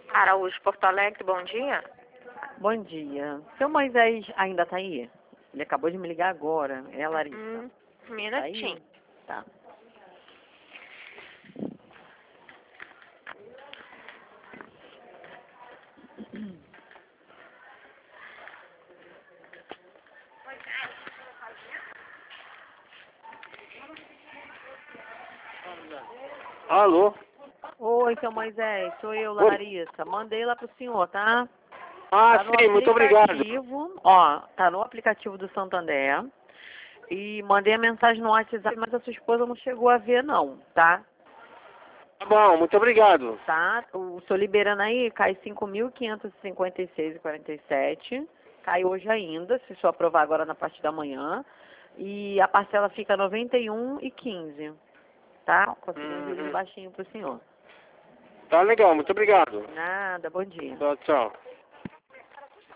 Araújo, Porto Alegre, bom dia. Bom dia. Seu Moisés ainda tá aí? Ele acabou de me ligar agora. É a Larissa. Um Tá minutinho. aí? Tá. Alô? Oi, seu Moisés. Sou eu, Larissa. Mandei lá pro senhor, tá? Ah, Tá no sim, muito obrigado. aplicativo. Ó, tá no aplicativo do Santander. E mandei a mensagem no WhatsApp, mas a sua esposa não chegou a ver, não, tá? Tá bom, muito obrigado. Tá? O senhor liberando aí, cai 5.556,47. Cai hoje ainda, se o senhor aprovar agora na parte da manhã. E a parcela fica 91,15. Tá? Consegui um juros baixinho pro senhor. Tá legal, muito obrigado. Nada, bom dia. Tchau, tchau.